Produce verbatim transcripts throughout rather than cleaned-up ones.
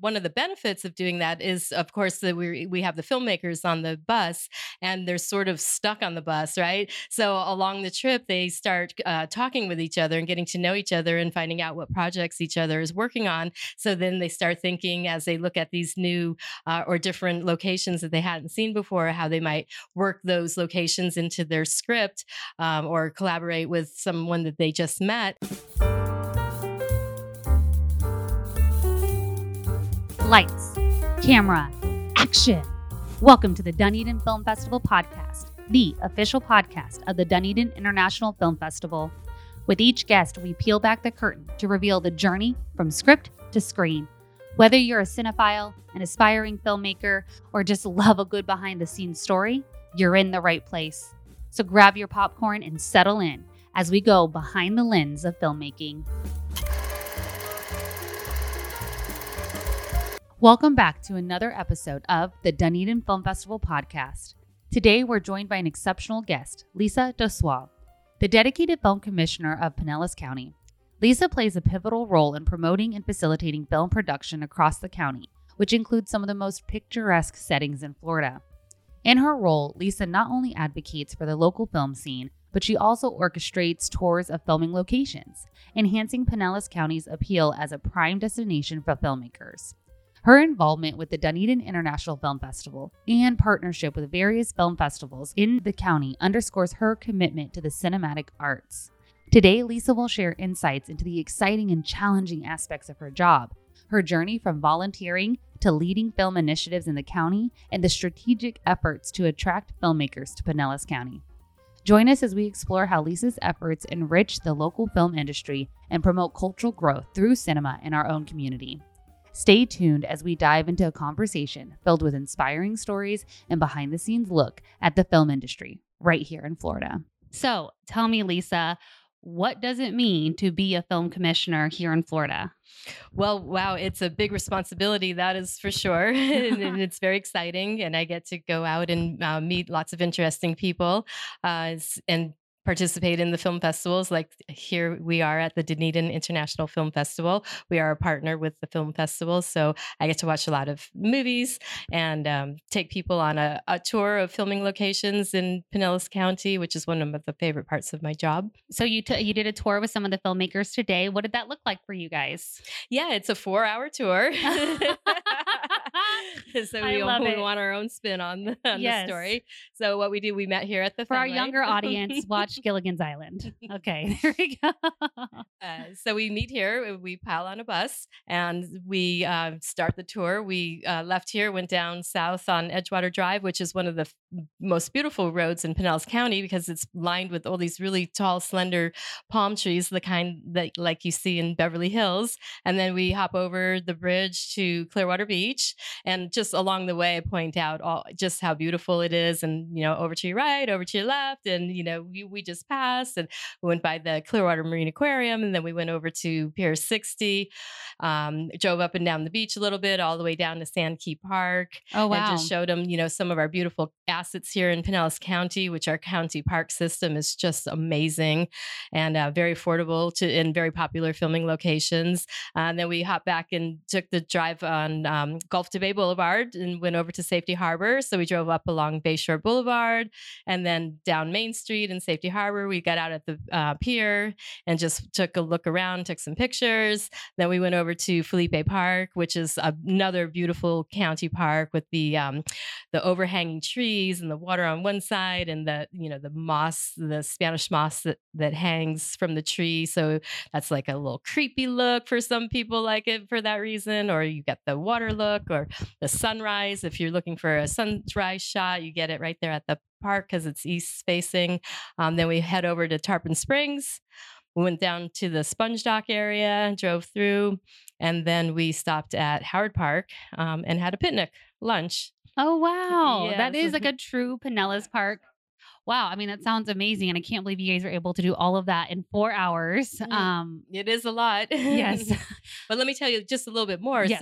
one of the benefits of doing that is, of course, that we we have the filmmakers on the bus, and they're sort of stuck on the bus, right? So along the trip, they start uh, talking with each other and getting to know each other and finding out what projects each other is working on. So then they start thinking as they look at these new uh, or different locations that they hadn't seen before, how they might work those locations into their script, um, or collaborate with someone that they just met. Lights, camera, action. Welcome to the Dunedin Film Festival podcast, the official podcast of the Dunedin International Film Festival. With each guest, we peel back the curtain to reveal the journey from script to screen. Whether you're a cinephile, an aspiring filmmaker, or just love a good behind-the-scenes story, you're in the right place. So grab your popcorn and settle in as we go behind the lens of filmmaking. Welcome back to another episode of the Dunedin Film Festival podcast. Today, we're joined by an exceptional guest, Lisa Doswell, the dedicated film commissioner of Pinellas County. Lisa plays a pivotal role in promoting and facilitating film production across the county, which includes some of the most picturesque settings in Florida. In her role, Lisa not only advocates for the local film scene, but she also orchestrates tours of filming locations, enhancing Pinellas County's appeal as a prime destination for filmmakers. Her involvement with the Dunedin International Film Festival and partnership with various film festivals in the county underscores her commitment to the cinematic arts. Today, Lisa will share insights into the exciting and challenging aspects of her job, her journey from volunteering to leading film initiatives in the county, and the strategic efforts to attract filmmakers to Pinellas County. Join us as we explore how Lisa's efforts enrich the local film industry and promote cultural growth through cinema in our own community. Stay tuned as we dive into a conversation filled with inspiring stories and behind-the-scenes look at the film industry right here in Florida. So tell me, Lisa, what does it mean to be a film commissioner here in Florida? Well, wow, it's a big responsibility, that is for sure. And it's very exciting. And I get to go out and uh, meet lots of interesting people uh, and participate in the film festivals. Like here we are at the Dunedin International Film Festival. We are a partner with the film festival. So I get to watch a lot of movies and um, take people on a, a tour of filming locations in Pinellas County, which is one of the favorite parts of my job. So you t- you did a tour with some of the filmmakers today. What did that look like for you guys? Yeah, it's a four hour tour. So we, we want our own spin on, the, on yes. the story. So what we do, we met here at the For Fenway. Our younger audience, watch Gilligan's Island. Okay, there we go. Uh, so we meet here, we pile on a bus, and we uh, start the tour. We uh, left here, went down south on Edgewater Drive, which is one of the f- most beautiful roads in Pinellas County because it's lined with all these really tall, slender palm trees, the kind that like you see in Beverly Hills. And then we hop over the bridge to Clearwater Beach, and just along the way, point out all just how beautiful it is, and you know, over to your right, over to your left, and you know, we, we just passed and we went by the Clearwater Marine Aquarium, and then we went over to Pier sixty, um, drove up and down the beach a little bit, all the way down to Sand Key Park. Oh wow! And just showed them, you know, some of our beautiful assets here in Pinellas County, which our county park system is just amazing and uh, very affordable to in very popular filming locations. Uh, and then we hopped back and took the drive on um, Gulf to Bay Boulevard and went over to Safety Harbor. So we drove up along Bayshore Boulevard and then down Main Street in Safety Harbor. We got out at the uh, pier and just took a look around, took some pictures. Then we went over to Felipe Park, which is another beautiful county park with the um, the overhanging trees and the water on one side, and the you know the moss, the Spanish moss that, that hangs from the tree. So that's like a little creepy look for some people, like it for that reason. Or you get the water look, or the sunrise. If you're looking for a sunrise shot, you get it right there at the park because it's east facing. Um, then we head over to Tarpon Springs. We went down to the Sponge Dock area, drove through, and then we stopped at Howard Park um, and had a picnic lunch. Oh, wow. Yeah, that is so- like a true Pinellas Park. Wow. I mean, that sounds amazing. And I can't believe you guys were able to do all of that in four hours. Um, it is a lot. Yes. But let me tell you just a little bit more. Yes. So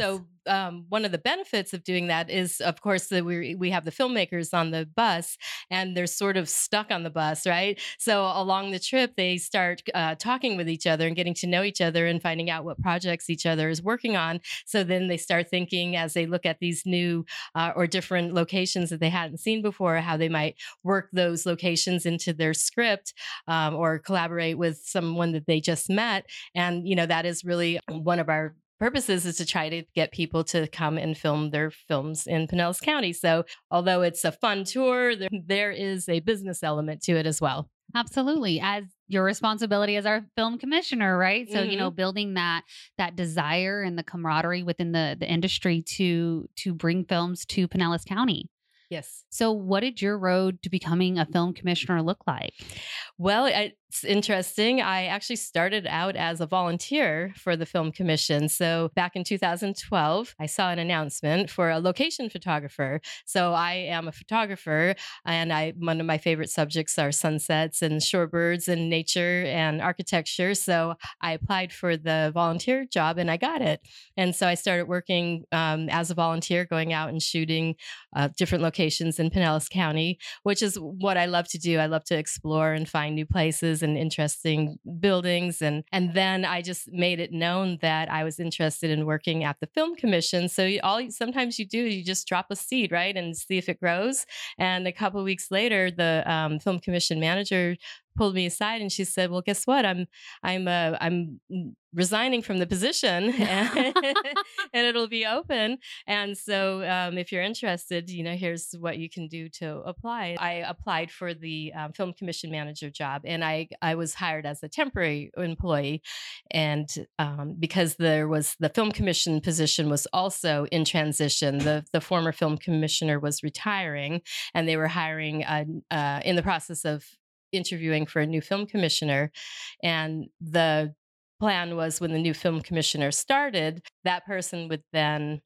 um, one of the benefits of doing that is, of course, that we we have the filmmakers on the bus, and they're sort of stuck on the bus, right? So along the trip, they start uh, talking with each other and getting to know each other and finding out what projects each other is working on. So then they start thinking, as they look at these new uh, or different locations that they hadn't seen before, how they might work those locations into their script, um, or collaborate with someone that they just met. And you know that is really one of our purposes, is to try to get people to come and film their films in Pinellas County. So although it's a fun tour, there, there is a business element to it as well. Absolutely. As your responsibility as our film commissioner, right? So, you know, Mhm. building that that desire and the camaraderie within the the industry to to bring films to Pinellas County. Yes. So, what did your road to becoming a film commissioner look like? Well, I- it's interesting. I actually started out as a volunteer for the Film Commission. So back in two thousand twelve, I saw an announcement for a location photographer. So I am a photographer, and I one of my favorite subjects are sunsets and shorebirds and nature and architecture. So I applied for the volunteer job and I got it. And so I started working um, as a volunteer, going out and shooting uh, different locations in Pinellas County, which is what I love to do. I love to explore and find new places and interesting buildings. And, and then I just made it known that I was interested in working at the Film Commission. So you, all sometimes you do, you just drop a seed, right, and see if it grows. And a couple of weeks later, the um, Film Commission manager pulled me aside and she said, "Well, guess what? I'm I'm uh, I'm resigning from the position, and, and it'll be open. And so, um, if you're interested, you know, here's what you can do to apply." I applied for the um, Film Commission manager job, and I I was hired as a temporary employee, and um, because there was the Film Commission position was also in transition. The the former Film Commissioner was retiring, and they were hiring a, uh, in the process of interviewing for a new film commissioner. And the plan was, when the new film commissioner started, that person would then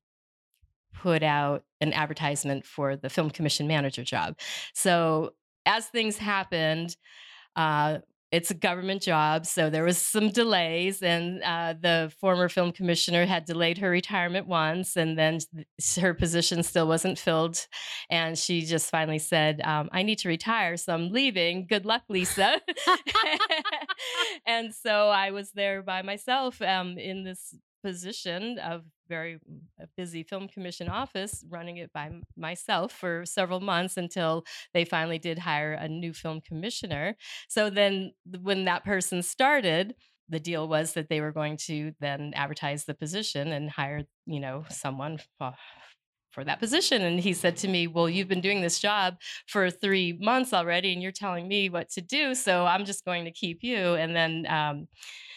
put out an advertisement for the film commission manager job. So as things happened, uh, it's a government job, so there was some delays, and uh, the former film commissioner had delayed her retirement once, and then her position still wasn't filled, and she just finally said, um, "I need to retire, so I'm leaving. Good luck, Lisa." And so I was there by myself um, in this position of very mm, a busy film commission office, running it by m- myself for several months until they finally did hire a new film commissioner. So then, th- when that person started, the deal was that they were going to then advertise the position and hire, you know, someone for, for that position. And he said to me, "Well, you've been doing this job for three months already, and you're telling me what to do. So I'm just going to keep you." And then, um,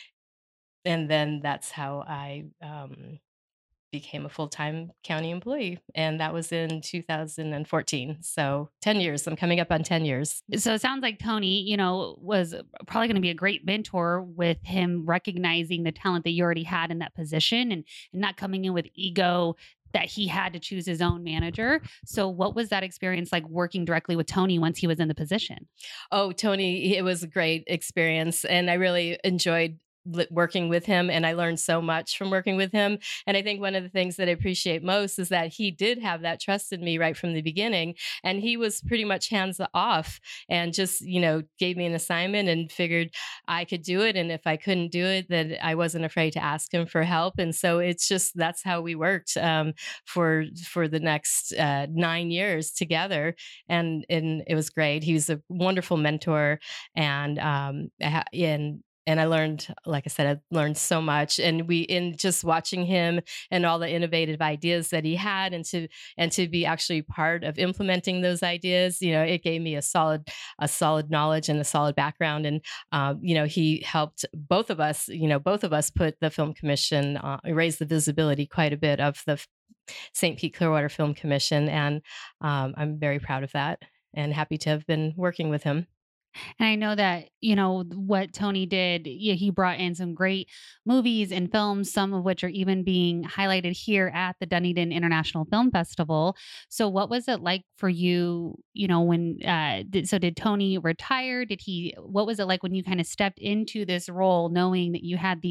and then that's how I um, became a full-time county employee, and that was in two thousand fourteen. So ten years. I'm coming up on ten years. So it sounds like Tony, you know, was probably going to be a great mentor with him recognizing the talent that you already had in that position and, and not coming in with ego that he had to choose his own manager. So what was that experience like working directly with Tony once he was in the position? Oh, Tony, it was a great experience, and I really enjoyed li- working with him, and I learned so much from working with him. And I think one of the things that I appreciate most is that he did have that trust in me right from the beginning, and he was pretty much hands off and just, you know, gave me an assignment and figured I could do it, and if I couldn't do it, then I wasn't afraid to ask him for help. And so it's just that's how we worked um, for for the next uh, nine years together, and and it was great. He was a wonderful mentor, and um, I ha- and and I learned, like I said, I learned so much. And we, in just watching him and all the innovative ideas that he had, and to and to be actually part of implementing those ideas, you know, it gave me a solid a solid knowledge and a solid background. And um, you know, he helped both of us, you know, both of us put the film commission, uh, raise the visibility quite a bit of the Saint Pete Clearwater Film Commission, and um, I'm very proud of that and happy to have been working with him. And I know that, you know, what Tony did, yeah, he brought in some great movies and films, some of which are even being highlighted here at the Dunedin International Film Festival. So what was it like for you, you know, when uh did, so did Tony retire? Did he what was it like when you kind of stepped into this role knowing that you had these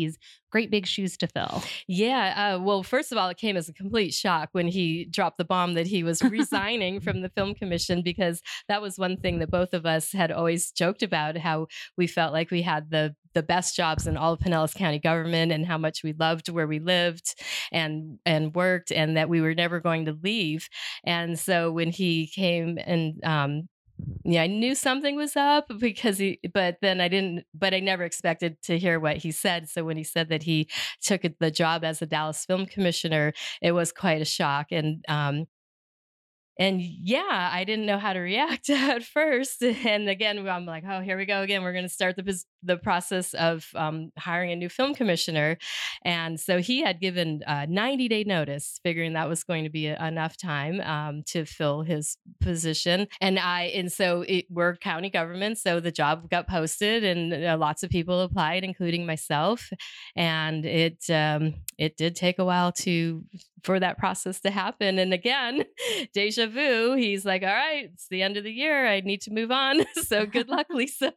great big shoes to fill. Yeah. Uh, well, first of all, it came as a complete shock when he dropped the bomb that he was resigning from the film commission, because that was one thing that both of us had always joked about, how we felt like we had the the best jobs in all of Pinellas County government and how much we loved where we lived and and worked, and that we were never going to leave. And so when he came and um, yeah, I knew something was up because he, but then I didn't, but I never expected to hear what he said. So when he said that he took the job as a Dallas Film Commissioner, it was quite a shock. And, um, and yeah, I didn't know how to react at first. And again, I'm like, oh, here we go again. We're going to start the pos- the process of um, hiring a new film commissioner. And so he had given a ninety day notice, figuring that was going to be a- enough time um, to fill his position. And I, and so it, we're county government, so the job got posted, and uh, lots of people applied, including myself. And it um, it did take a while to for that process to happen. And again, deja vu. He's like, all right, it's the end of the year. I need to move on. So good luck, Lisa.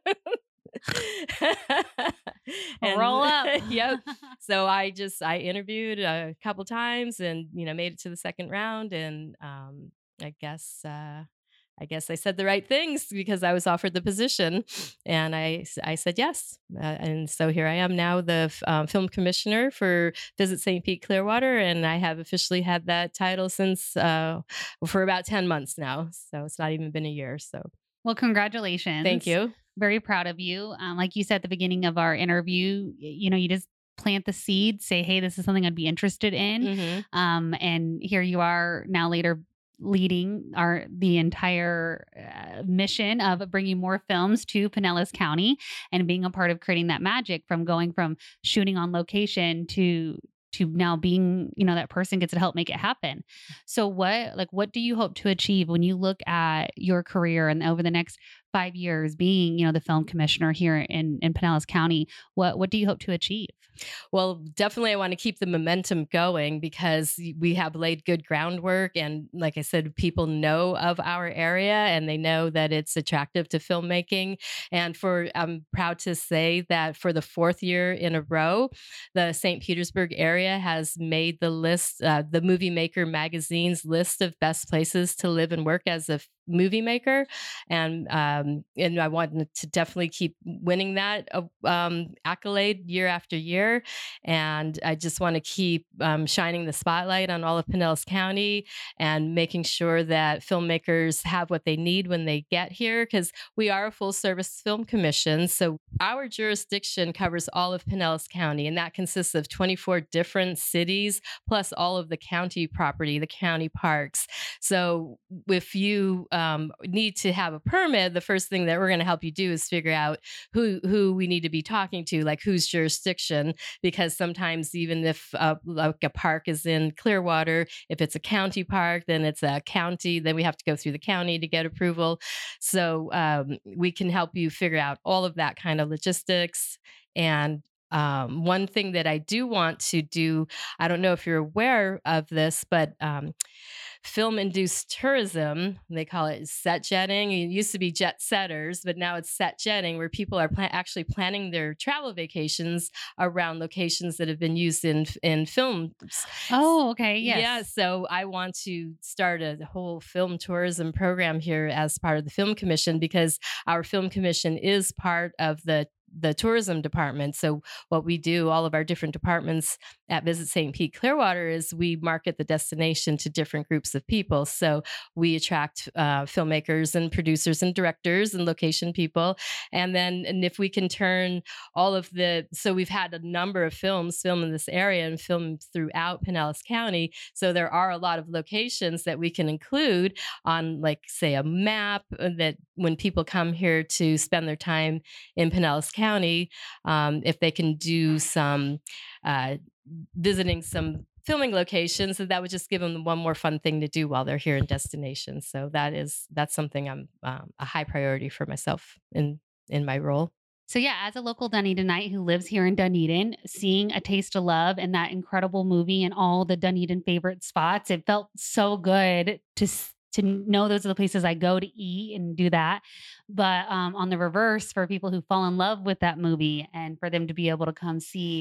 And, roll up. Yep. So I just, I interviewed a couple times and, you know, made it to the second round. And um, I guess, uh, I guess I said the right things because I was offered the position, and I, I said yes. Uh, and so here I am now, the um, film commissioner for Visit Saint Pete Clearwater. And I have officially had that title since uh, for about ten months now. So it's not even been a year. So, well, congratulations. Thank you. Very proud of you. Um, like you said at the beginning of our interview, you know, you just plant the seed, say, hey, this is something I'd be interested in. Mm-hmm. Um, and here you are now later leading our the entire uh, mission of bringing more films to Pinellas County and being a part of creating that magic from going from shooting on location to to now being, you know, that person gets to help make it happen. So what, like, what do you hope to achieve when you look at your career and over the next five years being, you know, the film commissioner here in, in Pinellas County? What, what do you hope to achieve? Well, definitely I want to keep the momentum going because we have laid good groundwork. And like I said, people know of our area and they know that it's attractive to filmmaking. And for, I'm proud to say that for the fourth year in a row, the Saint Petersburg area has made the list, uh, the Movie Maker magazine's list of best places to live and work as a movie maker. And um, and I want to definitely keep winning that uh, um, accolade year after year. And I just want to keep um, shining the spotlight on all of Pinellas County and making sure that filmmakers have what they need when they get here, because we are a full service film commission. So our jurisdiction covers all of Pinellas County, and that consists of twenty-four different cities, plus all of the county property, the county parks. So if you um, need to have a permit, the first thing that we're going to help you do is figure out who who we need to be talking to, like whose jurisdiction, because sometimes even if uh, like a park is in Clearwater, if it's a county park, then it's a county, then we have to go through the county to get approval. So um, we can help you figure out all of that kind of logistics. And um, one thing that I do want to do, I don't know if you're aware of this, but um, film-induced tourism, they call it set jetting. It used to be jet setters, but now it's set jetting, where people are pla- actually planning their travel vacations around locations that have been used in in films. Oh, okay. Yes. Yeah. So I want to start a whole film tourism program here as part of the Film Commission, because our Film Commission is part of the the tourism department. So what we do, all of our different departments at Visit Saint Pete Clearwater, is we market the destination to different groups of people. So we attract uh, filmmakers and producers and directors and location people. And then, and if we can turn all of the, so we've had a number of films filmed in this area and filmed throughout Pinellas County. So there are a lot of locations that we can include on, like, say, a map, that when people come here to spend their time in Pinellas County, County, um, if they can do some uh, visiting some filming locations, that would just give them one more fun thing to do while they're here in destination. So that is that's something I'm um, a high priority for myself in in my role. So yeah, as a local Dunedinite who lives here in Dunedin, seeing A Taste of Love and that incredible movie and all the Dunedin favorite spots, it felt so good to to know those are the places I go to eat and do that. But um, on the reverse, for people who fall in love with that movie and for them to be able to come see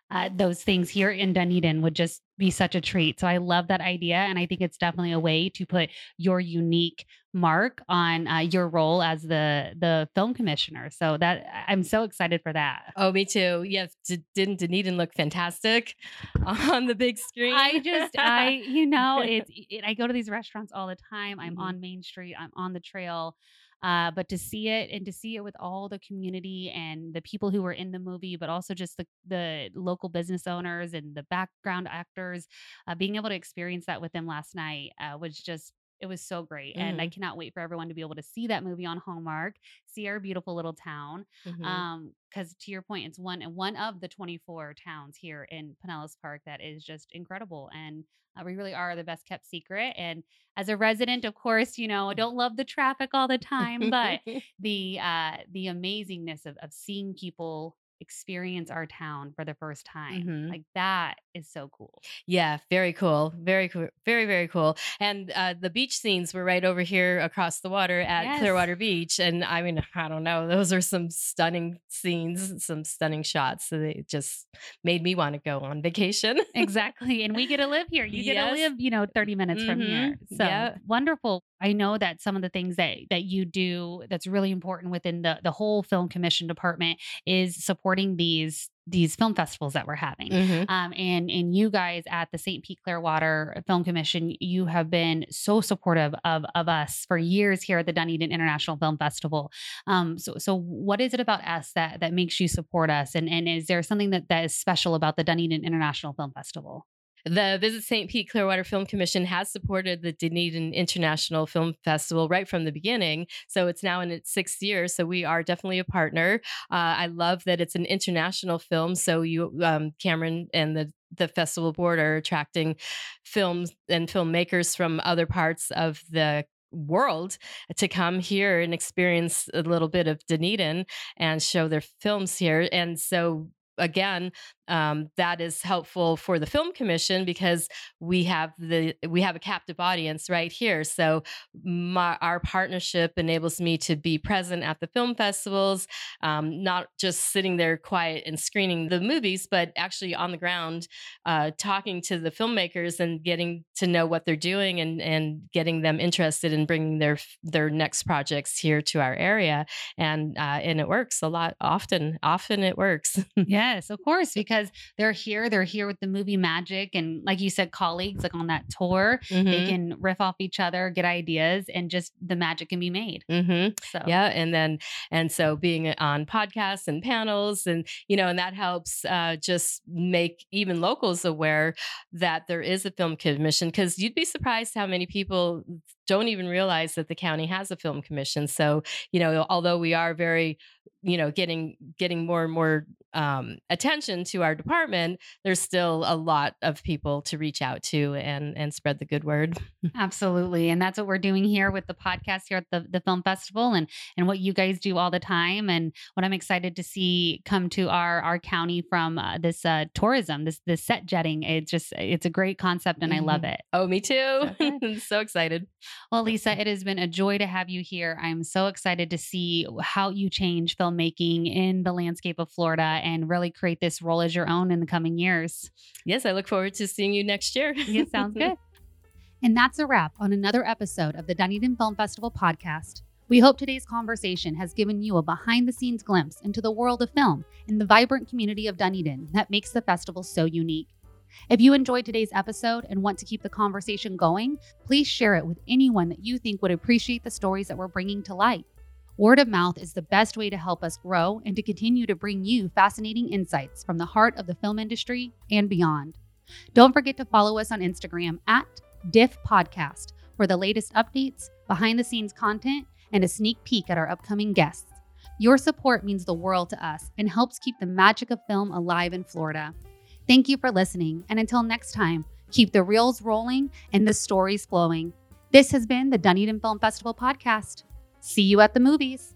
uh, those things here in Dunedin would just be such a treat. So I love that idea. And I think it's definitely a way to put your unique mark on uh, your role as the the film commissioner. So that I'm so excited for that. Oh, me too. Yes, d- didn't Dunedin look fantastic on the big screen? I just, I, you know, it's, it, I go to these restaurants all the time. I'm Mhm. on Main Street, I'm on the trail. Uh, but to see it and to see it with all the community and the people who were in the movie, but also just the, the local business owners and the background actors, uh, being able to experience that with them last night uh, was just, it was so great. And I Mhm, cannot wait for everyone to be able to see that movie on Hallmark, see our beautiful little town. mhm. Um, because to your point, it's one and one of the twenty-four towns here in Pinellas Park that is just incredible. And uh, we really are the best kept secret. And as a resident, of course, you know, I don't love the traffic all the time, but the uh the amazingness of, of seeing people experience our town for the first time, Mhm. like that is so cool. Yeah, very cool. Very cool. Very, very cool. And uh, the beach scenes were right over here across the water at Yes. Clearwater Beach. And I mean, I don't know, those are some stunning scenes, some stunning shots. So they just made me want to go on vacation. Exactly. And we get to live here. You get to Yes. live, you know, thirty minutes from here. Mm-hmm. So Yeah. wonderful. I know that some of the things that that you do that's really important within the the whole film commission department is supporting these these film festivals that we're having. Mm-hmm. Um, and and you guys at the Saint Pete Clearwater Film Commission, you have been so supportive of of us for years here at the Dunedin International Film Festival. Um, so so what is it about us that that makes you support us? And and is there something that that is special about the Dunedin International Film Festival? The Visit Saint Pete Clearwater Film Commission has supported the Dunedin International Film Festival right from the beginning. So it's now in its sixth year. So we are definitely a partner. Uh, I love that it's an international film. So you, um, Cameron, and the the festival board are attracting films and filmmakers from other parts of the world to come here and experience a little bit of Dunedin and show their films here. And so again, um, that is helpful for the film commission because we have the we have a captive audience right here. So my, our partnership enables me to be present at the film festivals, um, not just sitting there quiet and screening the movies, but actually on the ground, uh, talking to the filmmakers and getting to know what they're doing and and getting them interested in bringing their their next projects here to our area. And uh, and it works a lot. Often, often it works. Yes, of course, because they're here. They're here with the movie magic. And like you said, colleagues like on that tour, they Hmm. can riff off each other, get ideas, and just the magic can be made. Hmm. So, Yeah, and then and so being on podcasts and panels, and you know, and that helps uh, just make even locals aware that there is a film commission. Because you'd be surprised how many people don't even realize that the county has a film commission. So you know, although we are very, you know, getting getting more and more um, attention to our department, there's still a lot of people to reach out to and and spread the good word. absolutely. And that's what we're doing here with the podcast here at the, the film festival and and what you guys do all the time and what I'm excited to see come to our our county from uh, this uh, tourism, this this set jetting. It's just it's a great concept and I love Mhm. it. Oh, me too. So good. I'm so excited. Well, Lisa, it has been a joy to have you here. I'm so excited to see how you change filmmaking in the landscape of Florida and really create this role as your own in the coming years. Yes, I look forward to seeing you next year. Yeah, sounds good. And that's a wrap on another episode of the Dunedin Film Festival podcast. We hope today's conversation has given you a behind the scenes glimpse into the world of film and the vibrant community of Dunedin that makes the festival so unique. If you enjoyed today's episode and want to keep the conversation going, please share it with anyone that you think would appreciate the stories that we're bringing to light. Word of mouth is the best way to help us grow and to continue to bring you fascinating insights from the heart of the film industry and beyond. Don't forget to follow us on Instagram at Diff Podcast for the latest updates, behind the scenes content, and a sneak peek at our upcoming guests. Your support means the world to us and helps keep the magic of film alive in Florida. Thank you for listening, and until next time, keep the reels rolling and the stories flowing. This has been the Dunedin Film Festival podcast. See you at the movies.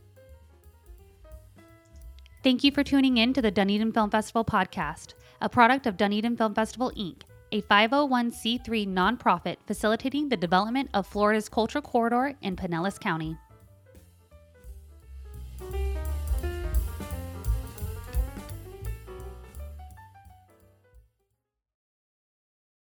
Thank you for tuning in to the Dunedin Film Festival podcast, a product of Dunedin Film Festival, Incorporated, a five oh one c three nonprofit facilitating the development of Florida's cultural corridor in Pinellas County.